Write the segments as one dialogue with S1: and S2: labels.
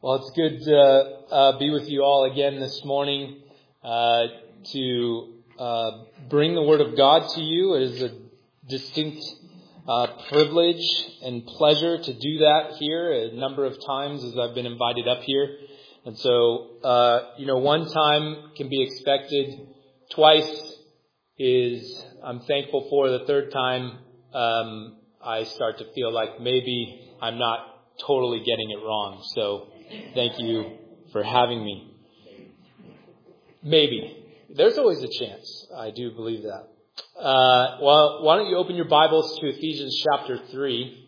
S1: Well, it's good to be with you all again this morning to bring the Word of God to you. It is a distinct privilege and pleasure to do that here a number of times as I've been invited up here. And so, one time can be expected. Twice is I'm thankful for. The third time, I start to feel like maybe I'm not totally getting it wrong. So thank you for having me. Maybe. There's always a chance. I do believe that. Why don't you open your Bibles to Ephesians chapter 3.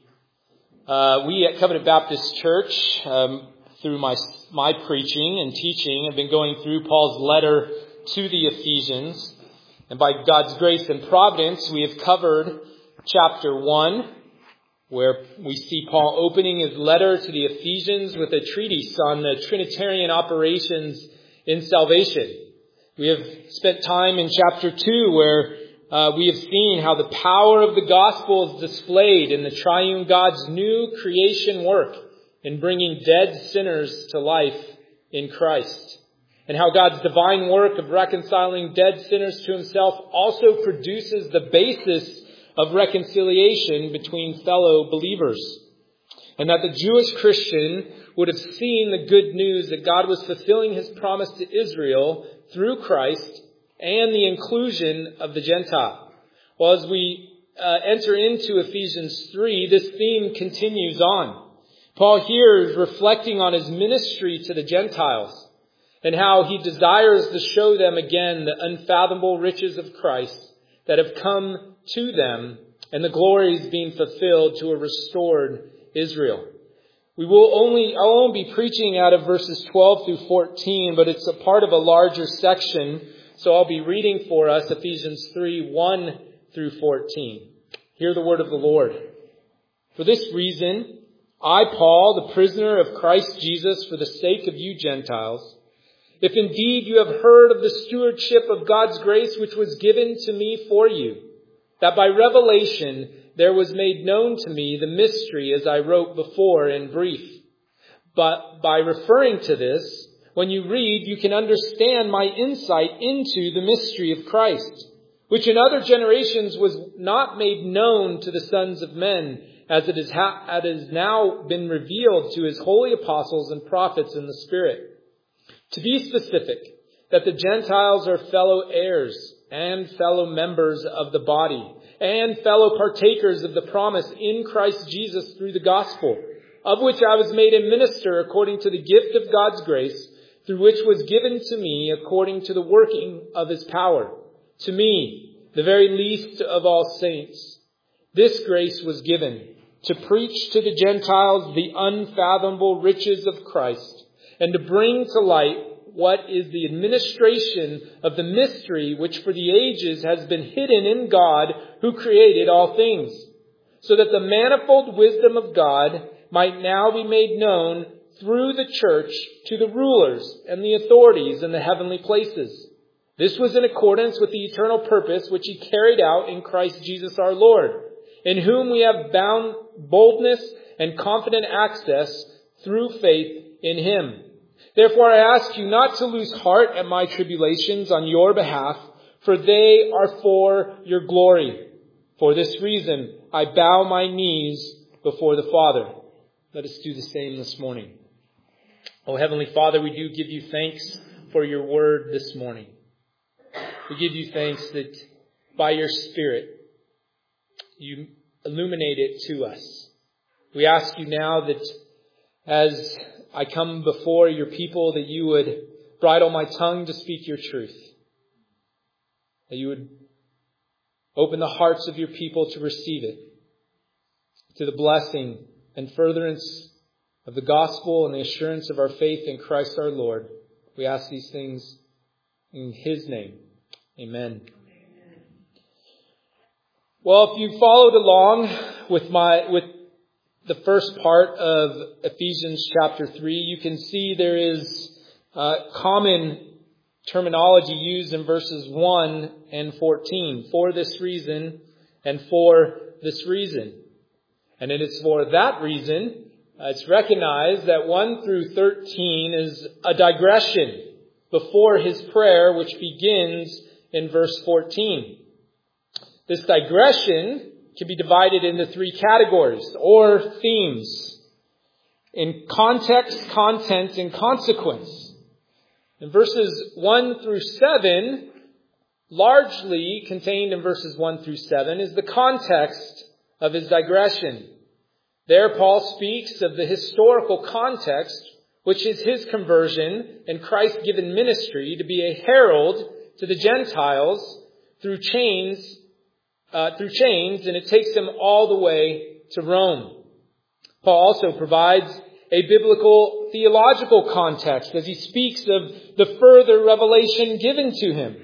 S1: We at Covenant Baptist Church, through my preaching and teaching, have been going through Paul's letter to the Ephesians. And by God's grace and providence, we have covered chapter 1, where we see Paul opening his letter to the Ephesians with a treatise on the Trinitarian operations in salvation. We have spent time in chapter 2 where we have seen how the power of the gospel is displayed in the triune God's new creation work in bringing dead sinners to life in Christ. And how God's divine work of reconciling dead sinners to himself also produces the basis of reconciliation between fellow believers. And that the Jewish Christian would have seen the good news that God was fulfilling his promise to Israel through Christ and the inclusion of the Gentile. Well, as we enter into Ephesians 3, this theme continues on. Paul here is reflecting on his ministry to the Gentiles and how he desires to show them again the unfathomable riches of Christ that have come to them and the glories being fulfilled to a restored Israel. I'll only be preaching out of verses 12 through 14, but it's a part of a larger section. So I'll be reading for us Ephesians 3, 1 through 14. Hear the word of the Lord. For this reason, I, Paul, the prisoner of Christ Jesus, for the sake of you Gentiles, if indeed you have heard of the stewardship of God's grace which was given to me for you, that by revelation there was made known to me the mystery as I wrote before in brief. But by referring to this, when you read, you can understand my insight into the mystery of Christ, which in other generations was not made known to the sons of men, as it has now been revealed to his holy apostles and prophets in the Spirit. To be specific, that the Gentiles are fellow heirs and fellow members of the body and fellow partakers of the promise in Christ Jesus through the gospel, of which I was made a minister according to the gift of God's grace, through which was given to me according to the working of his power. To me, the very least of all saints, this grace was given to preach to the Gentiles the unfathomable riches of Christ, and to bring to light what is the administration of the mystery which for the ages has been hidden in God who created all things, so that the manifold wisdom of God might now be made known through the church to the rulers and the authorities in the heavenly places. This was in accordance with the eternal purpose which he carried out in Christ Jesus our Lord, in whom we have bound boldness and confident access through faith in him. Therefore I ask you not to lose heart at my tribulations on your behalf, for they are for your glory. For this reason I bow my knees before the Father. Let us do the same this morning. Oh, Heavenly Father, we do give you thanks for your word this morning. We give you thanks that by your Spirit you illuminate it to us. We ask you now that as I come before your people, that you would bridle my tongue to speak your truth. That you would open the hearts of your people to receive it, to the blessing and furtherance of the gospel and the assurance of our faith in Christ our Lord. We ask these things in his name. Amen. Well, if you followed along with the first part of Ephesians chapter 3, you can see there is common terminology used in verses 1 and 14. For this reason and for this reason. And it is for that reason It's recognized that 1 through 13 is a digression before his prayer, which begins in verse 14. This digression can be divided into three categories or themes: in context, content, and consequence. In verses 1 through 7, largely contained in verses 1 through 7, is the context of his digression. There, Paul speaks of the historical context, which is his conversion and Christ's given ministry to be a herald to the Gentiles through chains, and it takes him all the way to Rome. Paul also provides a biblical theological context as he speaks of the further revelation given to him.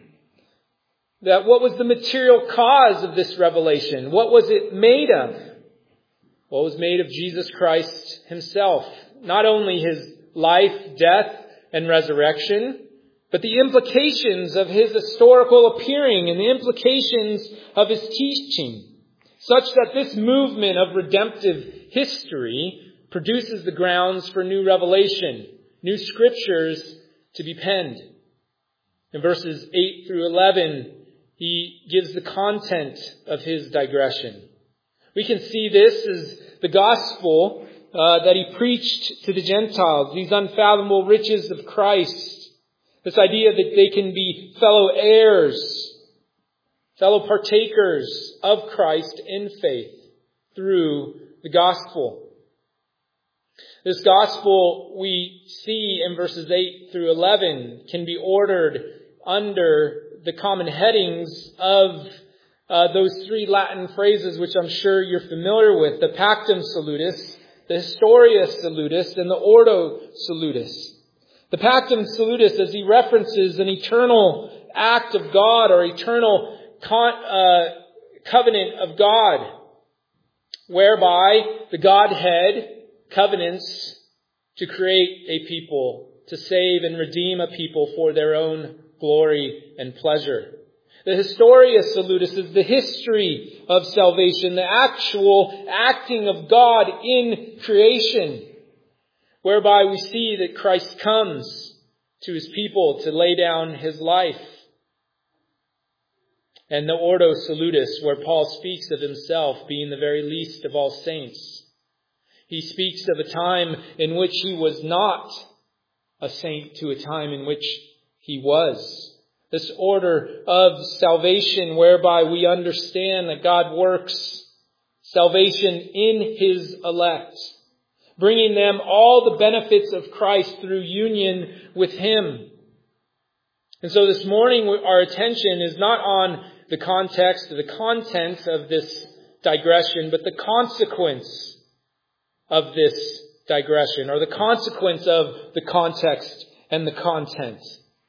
S1: That what was the material cause of this revelation? What was it made of? Well, it was made of Jesus Christ himself. Not only his life, death, and resurrection, but the implications of his historical appearing and the implications of his teaching, such that this movement of redemptive history produces the grounds for new revelation, new scriptures to be penned. In verses 8 through 11, he gives the content of his digression. We can see this as the gospel that he preached to the Gentiles, these unfathomable riches of Christ. This idea that they can be fellow heirs, fellow partakers of Christ in faith through the gospel. This gospel we see in verses 8 through 11 can be ordered under the common headings of those three Latin phrases, which I'm sure you're familiar with: the Pactum Salutis, the Historia Salutis, and the Ordo Salutis. The Pactum Salutis, as he references an eternal act of God or eternal covenant of God, whereby the Godhead covenants to create a people, to save and redeem a people for their own glory and pleasure. The Historia Salutis is the history of salvation, the actual acting of God in creation, whereby we see that Christ comes to his people to lay down his life. And the Ordo Salutis, where Paul speaks of himself being the very least of all saints. He speaks of a time in which he was not a saint to a time in which he was. This order of salvation whereby we understand that God works salvation in his elect, bringing them all the benefits of Christ through union with him. And so this morning our attention is not on the context or the content of this digression, but the consequence of this digression, or the consequence of the context and the content.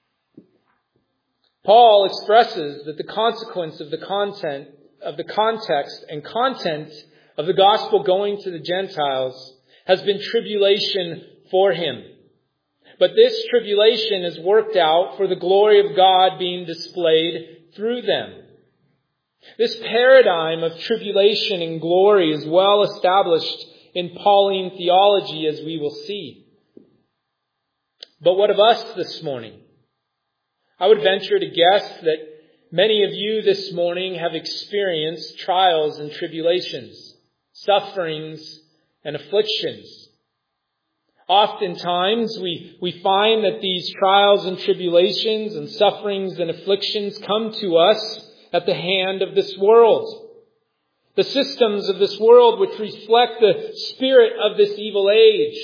S1: Paul expresses that the consequence of the content, of the context and content of the gospel going to the Gentiles has been tribulation for him. But this tribulation is worked out for the glory of God being displayed through them. This paradigm of tribulation and glory is well established in Pauline theology, as we will see. But what of us this morning? I would venture to guess that many of you this morning have experienced trials and tribulations, sufferings and afflictions. Oftentimes we find that these trials and tribulations and sufferings and afflictions come to us at the hand of this world. The systems of this world which reflect the spirit of this evil age.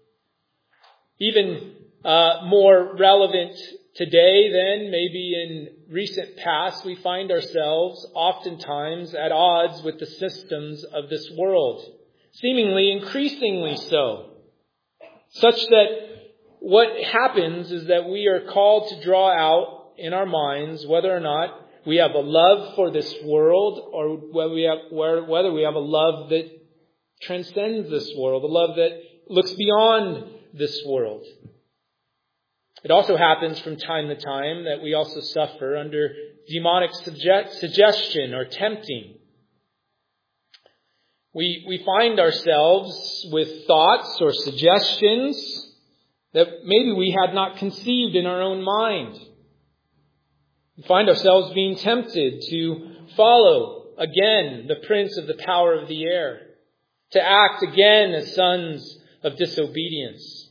S1: Even more relevant today than maybe in recent past, we find ourselves oftentimes at odds with the systems of this world. Seemingly increasingly so. Such that what happens is that we are called to draw out in our minds whether or not we have a love for this world, or whether we have a love that transcends this world, a love that looks beyond this world. It also happens from time to time that we also suffer under demonic suggestion or tempting. We find ourselves with thoughts or suggestions that maybe we had not conceived in our own mind. We find ourselves being tempted to follow again the prince of the power of the air, to act again as sons of disobedience.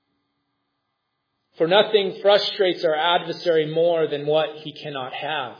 S1: For nothing frustrates our adversary more than what he cannot have.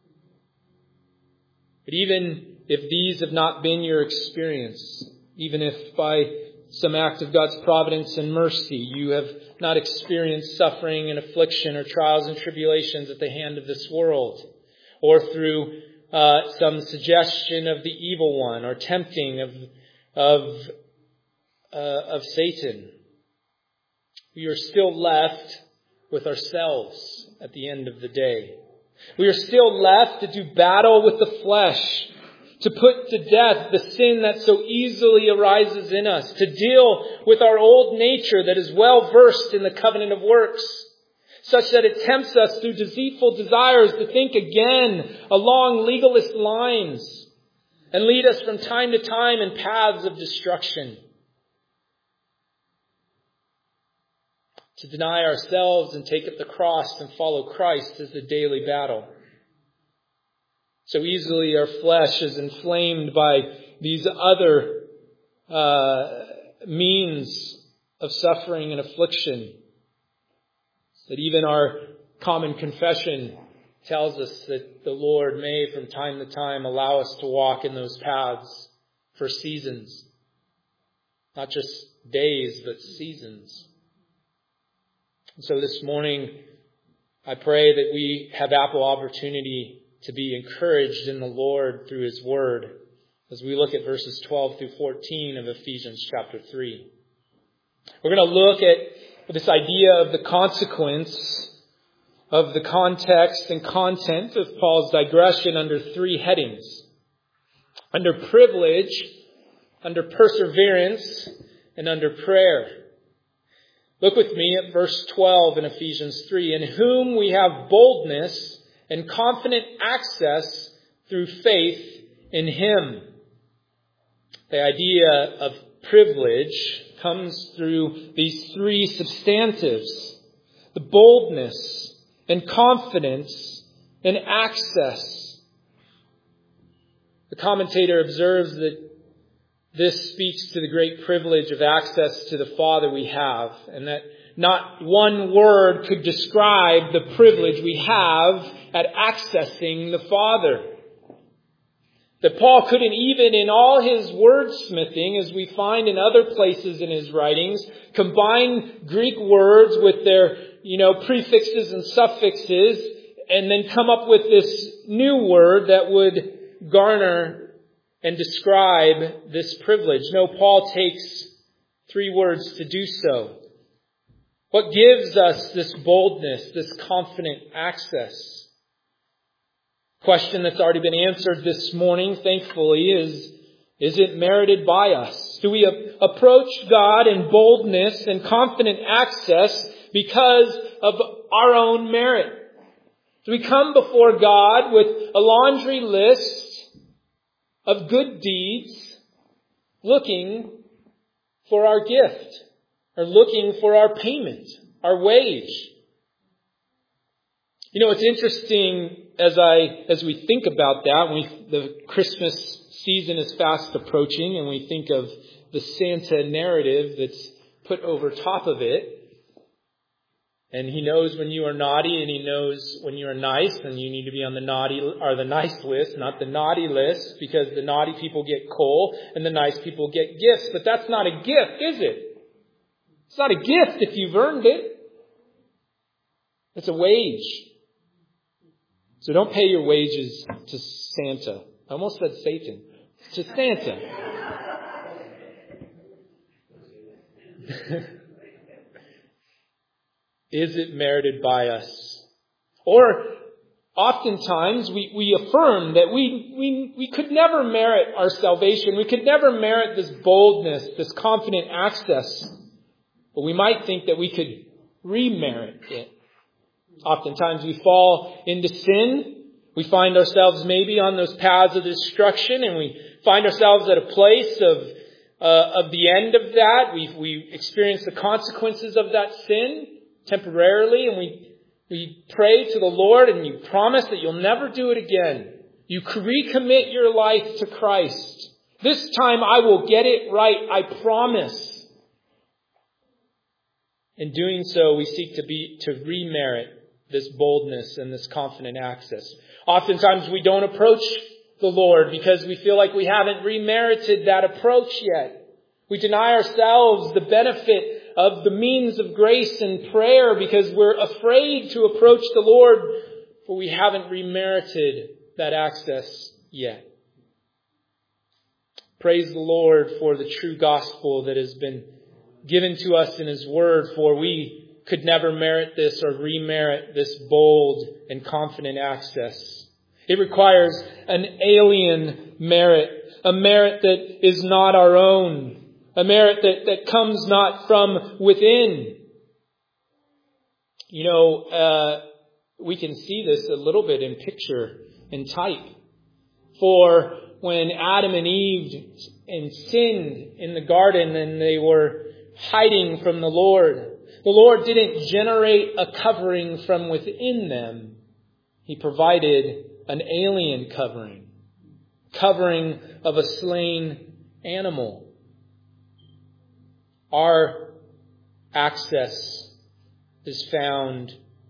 S1: But even if these have not been your experience, even if by some act of God's providence and mercy you have not experienced suffering and affliction or trials and tribulations at the hand of this world, or through some suggestion of the evil one or tempting of Satan, we are still left with ourselves at the end of the day. We are still left to do battle with the flesh, to put to death the sin that so easily arises in us, to deal with our old nature that is well versed in the covenant of works, such that it tempts us through deceitful desires to think again along legalist lines and lead us from time to time in paths of destruction. To deny ourselves and take up the cross and follow Christ is the daily battle. So easily our flesh is inflamed by these other means of suffering and affliction, that even our common confession tells us that the Lord may from time to time allow us to walk in those paths for seasons. Not just days, but seasons. And so this morning, I pray that we have ample opportunity to be encouraged in the Lord through His Word as we look at verses 12 through 14 of Ephesians chapter 3. We're going to look at this idea of the consequence of the context and content of Paul's digression under three headings: under privilege, under perseverance, and under prayer. Look with me at verse 12 in Ephesians 3. In whom we have boldness and confident access through faith in Him. The idea of privilege comes through these three substantives: the boldness and confidence and access. The commentator observes that this speaks to the great privilege of access to the Father we have, and that not one word could describe the privilege we have at accessing the Father. That Paul couldn't even, in all his wordsmithing, as we find in other places in his writings, combine Greek words with their, prefixes and suffixes, and then come up with this new word that would garner and describe this privilege. No, Paul takes three words to do so. What gives us this boldness, this confident access? Question that's already been answered this morning, thankfully, is it merited by us? Do we approach God in boldness and confident access because of our own merit? Do we come before God with a laundry list of good deeds, looking for our gift, or looking for our payment, our wage? It's interesting as we think about that, the Christmas season is fast approaching, and we think of the Santa narrative that's put over top of it. And he knows when you are naughty, and he knows when you are nice, and you need to be on the naughty or the nice list, not the naughty list, because the naughty people get coal and the nice people get gifts. But that's not a gift, is it? It's not a gift if you've earned it. It's a wage. So don't pay your wages to Santa. I almost said Satan. To Santa. Is it merited by us? Or oftentimes we affirm that we could never merit our salvation. We could never merit this boldness, this confident access. But we might think that we could remerit it. Oftentimes we fall into sin. We find ourselves maybe on those paths of destruction, and we find ourselves at a place of the end of that. We experience the consequences of that sin temporarily, and we pray to the Lord, and you promise that you'll never do it again. You recommit your life to Christ. This time I will get it right, I promise. In doing so, we seek to remerit this boldness and this confident access. Oftentimes we don't approach the Lord because we feel like we haven't remerited that approach yet. We deny ourselves the benefit of the means of grace and prayer because we're afraid to approach the Lord, for we haven't remerited that access yet. Praise the Lord for the true gospel that has been given to us in His Word, for we could never merit this or remerit this bold and confident access. It requires an alien merit, a merit that is not our own, a merit that comes not from within. You know, we can see this a little bit in picture and type. For when Adam and Eve sinned in the garden and they were hiding from the Lord didn't generate a covering from within them. He provided an alien covering of a slain animal. Our access is found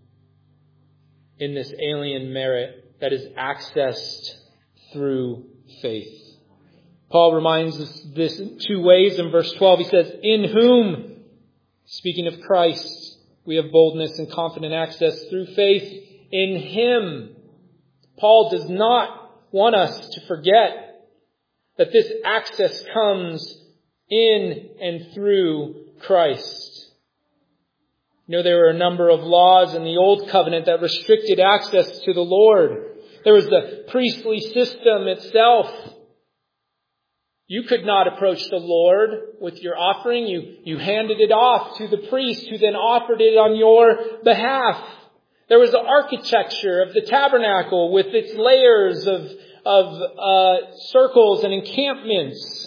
S1: in this alien merit that is accessed through faith. Paul reminds us this in two ways. In verse 12, he says, in whom, speaking of Christ, we have boldness and confident access through faith in Him. Paul does not want us to forget that this access comes in and through Christ. You know, there were a number of laws in the Old Covenant that restricted access to the Lord. There was the priestly system itself. You could not approach the Lord with your offering. You handed it off to the priest who then offered it on your behalf. There was the architecture of the tabernacle with its layers of circles and encampments.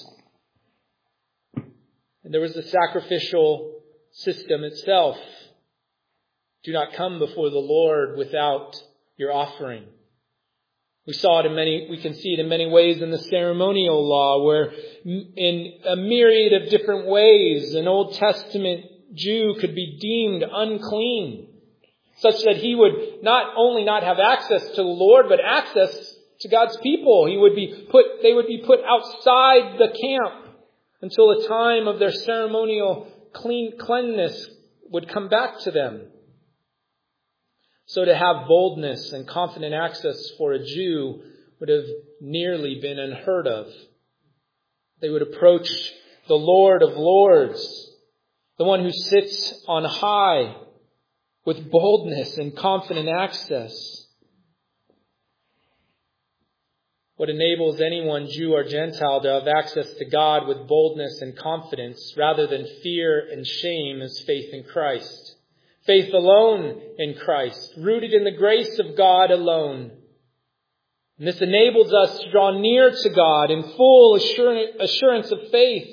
S1: And there was the sacrificial system itself. Do not come before the Lord without your offering. We can see it in many ways in the ceremonial law, where in a myriad of different ways, an Old Testament Jew could be deemed unclean, such that he would not only not have access to the Lord, but access to God's people. They would be put outside the camp until the time of their ceremonial cleanness would come back to them. So to have boldness and confident access for a Jew would have nearly been unheard of. They would approach the Lord of Lords, the one who sits on high, with boldness and confident access. What enables anyone, Jew or Gentile, to have access to God with boldness and confidence rather than fear and shame is faith in Christ. Faith alone in Christ, rooted in the grace of God alone. And this enables us to draw near to God in full assurance of faith.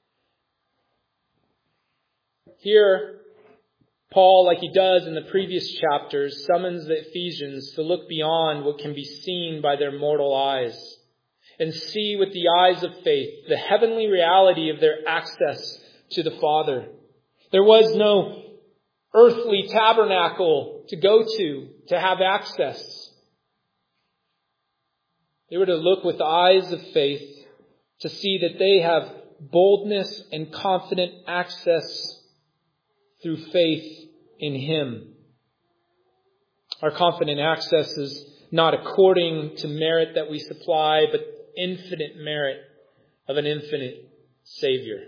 S1: Here, Paul, like he does in the previous chapters, summons the Ephesians to look beyond what can be seen by their mortal eyes and see with the eyes of faith the heavenly reality of their access to the Father. There was no earthly tabernacle to go to have access. They were to look with the eyes of faith to see that they have boldness and confident access through faith in Him. Our confident access is not according to merit that we supply, but infinite merit of an infinite Savior.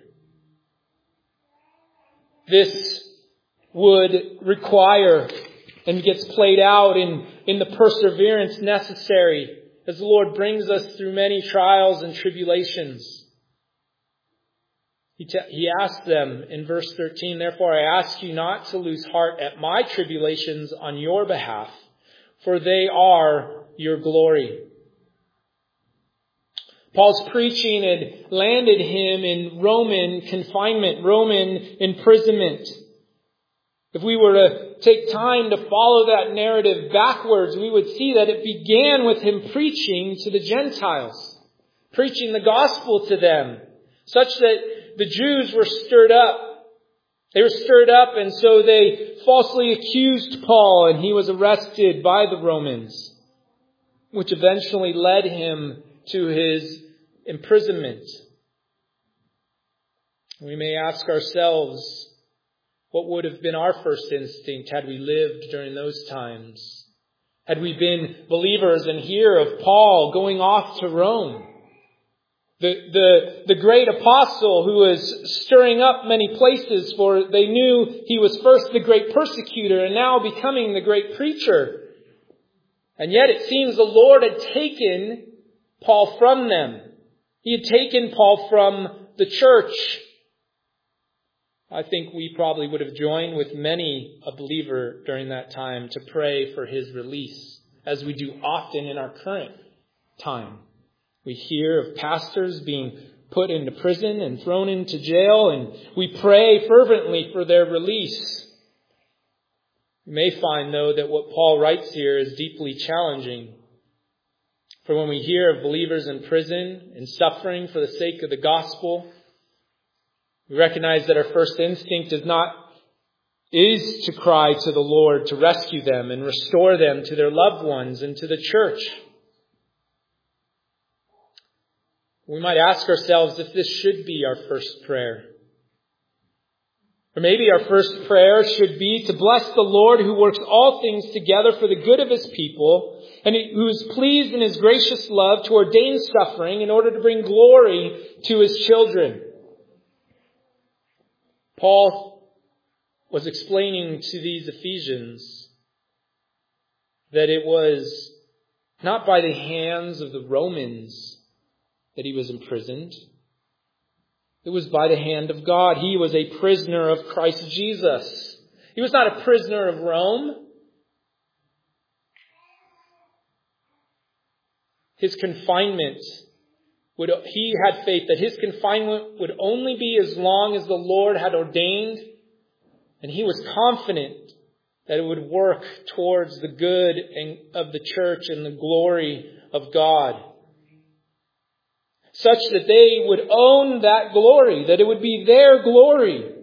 S1: This would require and gets played out in the perseverance necessary as the Lord brings us through many trials and tribulations. He asked them in verse 13, therefore I ask you not to lose heart at my tribulations on your behalf, for they are your glory. Paul's preaching had landed him in Roman confinement, Roman imprisonment. If we were to take time to follow that narrative backwards, we would see that it began with him preaching to the Gentiles, preaching the gospel to them, such that the Jews were stirred up. They were stirred up, and so they falsely accused Paul, and he was arrested by the Romans, which eventually led him to his imprisonment. We may ask ourselves, what would have been our first instinct had we lived during those times? Had we been believers and hear of Paul going off to Rome? The great apostle who was stirring up many places, for they knew he was first the great persecutor and now becoming the great preacher. And yet it seems the Lord had taken Paul from them. He had taken Paul from the church. I think we probably would have joined with many a believer during that time to pray for his release, as we do often in our current time. We hear of pastors being put into prison and thrown into jail, and we pray fervently for their release. You may find, though, that what Paul writes here is deeply challenging. For when we hear of believers in prison and suffering for the sake of the gospel, we recognize that our first instinct is to cry to the Lord to rescue them and restore them to their loved ones and to the church. We might ask ourselves if this should be our first prayer. Or maybe our first prayer should be to bless the Lord who works all things together for the good of his people, and who is pleased in his gracious love to ordain suffering in order to bring glory to his children. Paul was explaining to these Ephesians that it was not by the hands of the Romans that he was imprisoned. It was by the hand of God. He was a prisoner of Christ Jesus. He was not a prisoner of Rome. His confinement he had faith that his confinement would only be as long as the Lord had ordained. And he was confident that it would work towards the good of the church and the glory of God, such that they would own that glory, that it would be their glory.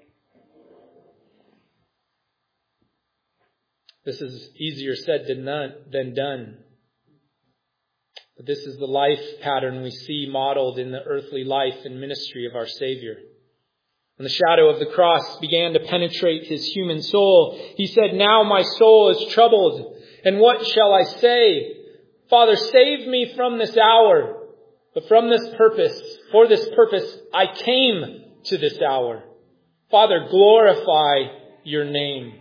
S1: This is easier said than done. But this is the life pattern we see modeled in the earthly life and ministry of our Savior. When the shadow of the cross began to penetrate his human soul, he said, "Now my soul is troubled, and what shall I say? Father, save me from this hour. But for this purpose, I came to this hour. Father, glorify your name."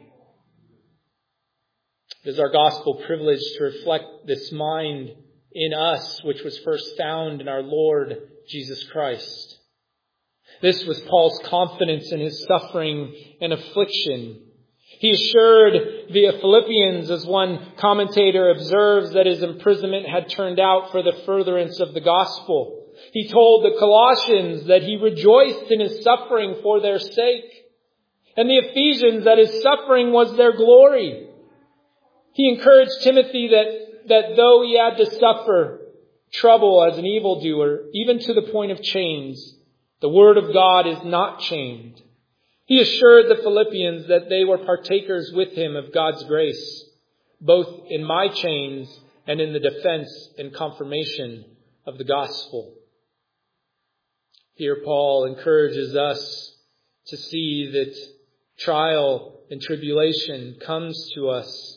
S1: It is our gospel privilege to reflect this mind in us, which was first found in our Lord Jesus Christ. This was Paul's confidence in his suffering and affliction. He assured the Philippians, as one commentator observes, that his imprisonment had turned out for the furtherance of the gospel. He told the Colossians that he rejoiced in his suffering for their sake, and the Ephesians that his suffering was their glory. He encouraged Timothy that though he had to suffer trouble as an evildoer, even to the point of chains, the word of God is not chained. He assured the Philippians that they were partakers with him of God's grace, both in my chains and in the defense and confirmation of the gospel. Here Paul encourages us to see that trial and tribulation comes to us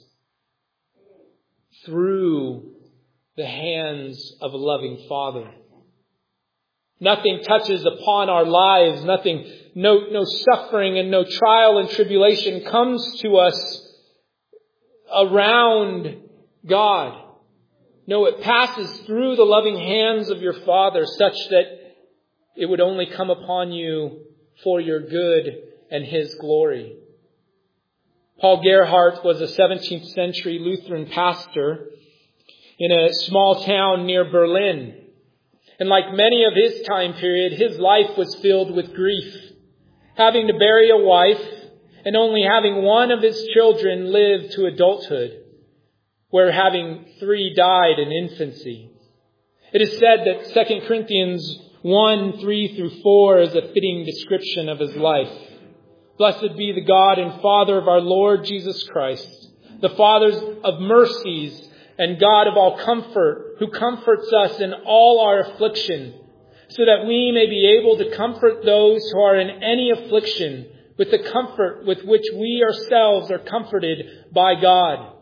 S1: through the hands of a loving Father. Nothing touches upon our lives. No suffering and no trial and tribulation comes to us around God. No, it passes through the loving hands of your Father, such that it would only come upon you for your good and his glory. Paul Gerhardt was a 17th century Lutheran pastor. in a small town near Berlin. And like many of his time period, his life was filled with grief. Having to bury a wife and only having one of his children live to adulthood, where having 3 died in infancy. It is said that 2 Corinthians 1, 3 through 4 is a fitting description of his life. Blessed be the God and Father of our Lord Jesus Christ, the Father of mercies and God of all comfort, who comforts us in all our affliction, so that we may be able to comfort those who are in any affliction with the comfort with which we ourselves are comforted by God.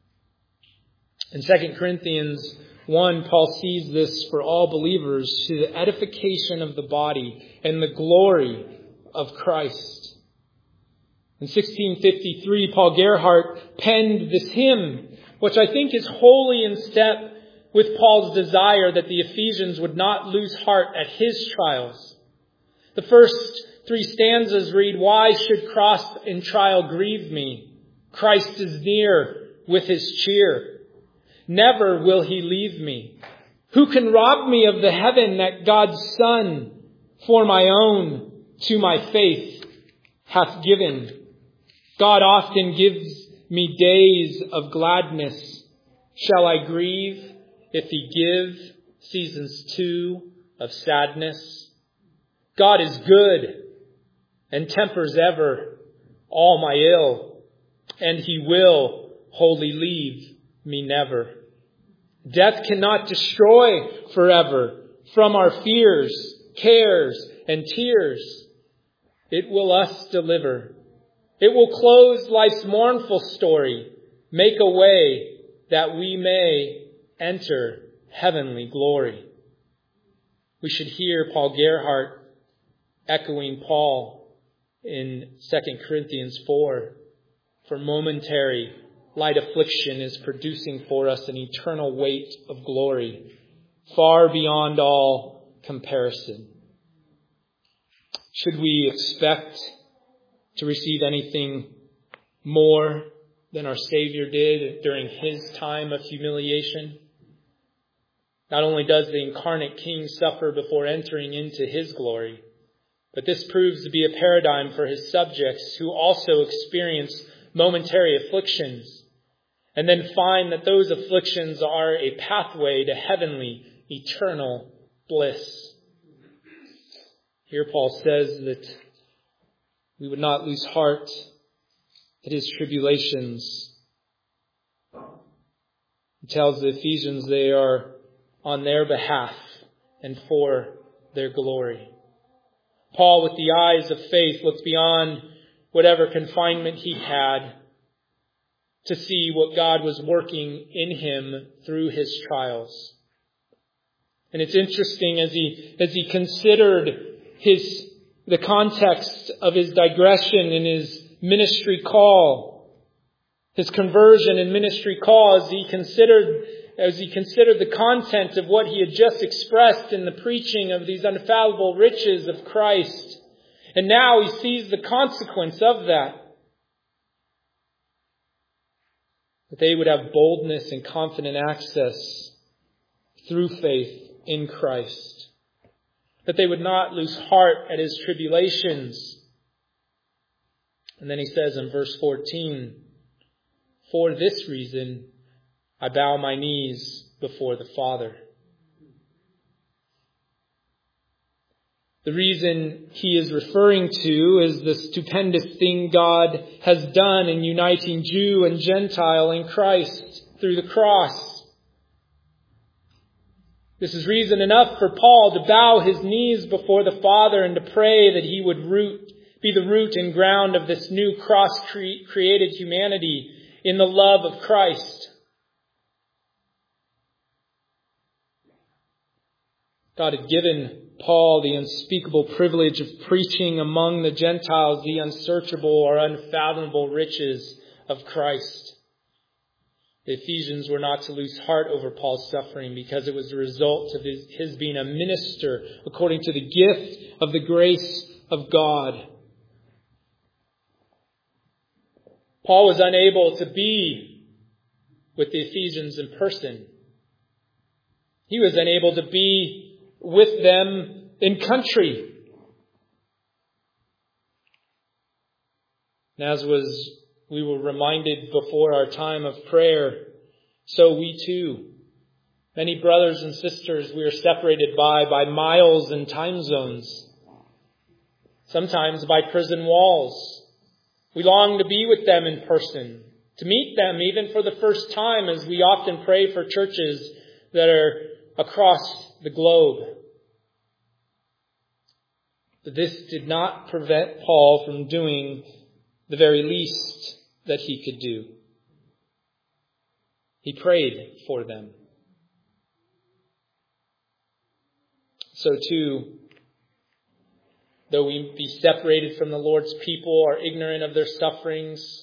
S1: In 2 Corinthians 1, Paul sees this for all believers to the edification of the body and the glory of Christ. In 1653, Paul Gerhardt penned this hymn, which I think is wholly in step with Paul's desire that the Ephesians would not lose heart at his trials. The first 3 stanzas read, "Why should cross and trial grieve me? Christ is near with his cheer. Never will he leave me. Who can rob me of the heaven that God's Son for my own to my faith hath given? God often gives me days of gladness. Shall I grieve if he give seasons too of sadness? God is good and tempers ever all my ill, and he will wholly leave me never. Death cannot destroy forever from our fears, cares, and tears. It will us deliver. It will close life's mournful story, make a way that we may enter heavenly glory." We should hear Paul Gerhardt echoing Paul in 2 Corinthians 4. For momentary light affliction is producing for us an eternal weight of glory, far beyond all comparison. Should we expect to receive anything more than our Savior did during his time of humiliation? Not only does the incarnate King suffer before entering into his glory, but this proves to be a paradigm for his subjects who also experience momentary afflictions and then find that those afflictions are a pathway to heavenly, eternal bliss. Here Paul says that we would not lose heart at his tribulations. He tells the Ephesians they are on their behalf and for their glory. Paul, with the eyes of faith, looked beyond whatever confinement he had to see what God was working in him through his trials. And it's interesting as he considered the context of his digression in his ministry call, his conversion and ministry call, as he considered the content of what he had just expressed in the preaching of these unfathomable riches of Christ. And now he sees the consequence of that. That they would have boldness and confident access through faith in Christ. That they would not lose heart at his tribulations. And then he says in verse 14, "For this reason I bow my knees before the Father." The reason he is referring to is the stupendous thing God has done in uniting Jew and Gentile in Christ through the cross. This is reason enough for Paul to bow his knees before the Father and to pray that he would be the root and ground of this new cross-created humanity in the love of Christ. God had given Paul the unspeakable privilege of preaching among the Gentiles the unsearchable or unfathomable riches of Christ. The Ephesians were not to lose heart over Paul's suffering because it was the result of his being a minister according to the gift of the grace of God. Paul was unable to be with the Ephesians in person, He was unable to be with them in country. And as we were reminded before our time of prayer, so we too, many brothers and sisters, we are separated by miles and time zones. Sometimes by prison walls. We long to be with them in person, to meet them even for the first time, as we often pray for churches that are across the globe. But this did not prevent Paul from doing the very least that he could do. He prayed for them. So too, though we be separated from the Lord's people, are ignorant of their sufferings,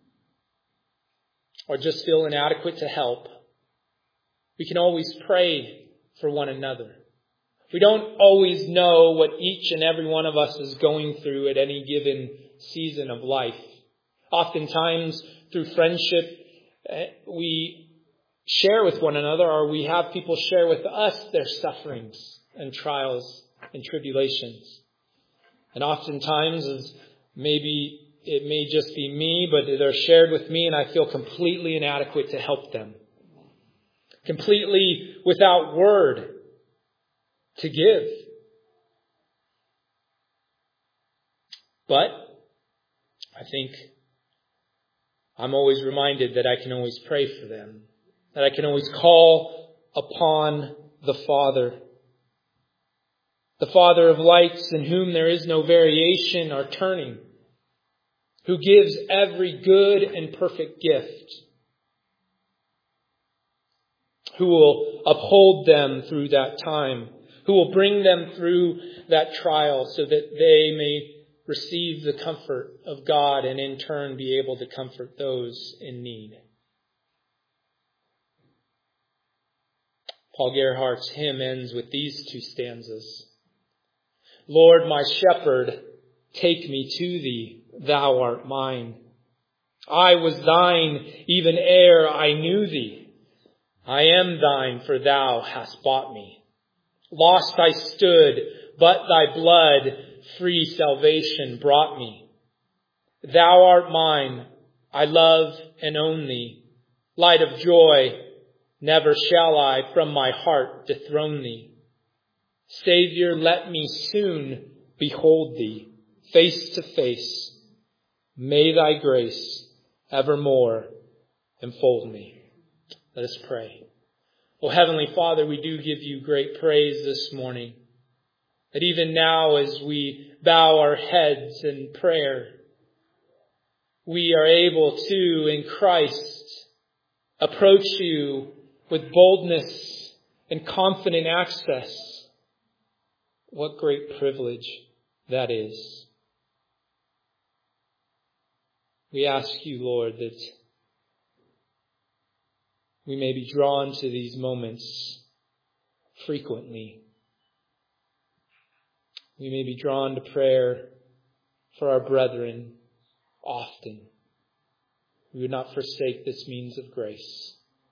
S1: or just feel inadequate to help, we can always pray for one another. We don't always know what each and every one of us is going through at any given season of life. Oftentimes, through friendship, we share with one another, or we have people share with us their sufferings and trials and tribulations. And oftentimes, maybe it may just be me, but they're shared with me and I feel completely inadequate to help them. Completely without word to give. But I think I'm always reminded that I can always pray for them. That I can always call upon the Father. The Father of lights, in whom there is no variation or turning, who gives every good and perfect gift, who will uphold them through that time, who will bring them through that trial so that they may receive the comfort of God and in turn be able to comfort those in need. Paul Gerhardt's hymn ends with these two stanzas. Lord, my shepherd, take me to thee, thou art mine. I was thine even ere I knew thee. I am thine, for thou hast bought me. Lost I stood, but thy blood free salvation brought me. Thou art mine, I love and own thee. Light of joy, never shall I from my heart dethrone thee. Savior, let me soon behold thee, face to face. May thy grace evermore enfold me. Let us pray. Oh, Heavenly Father, we do give you great praise this morning. That even now as we bow our heads in prayer, we are able to, in Christ, approach you with boldness and confident access. What great privilege that is. We ask you, Lord, that we may be drawn to these moments frequently. We may be drawn to prayer for our brethren often. We would not forsake this means of grace.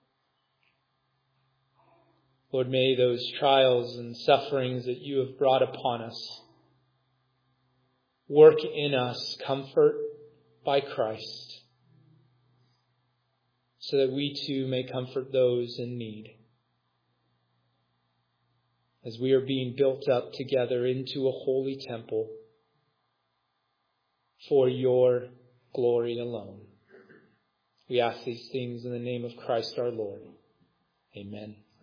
S1: Lord, may those trials and sufferings that you have brought upon us work in us comfort by Christ, so that we too may comfort those in need. As we are being built up together into a holy temple for your glory alone. We ask these things in the name of Christ our Lord. Amen.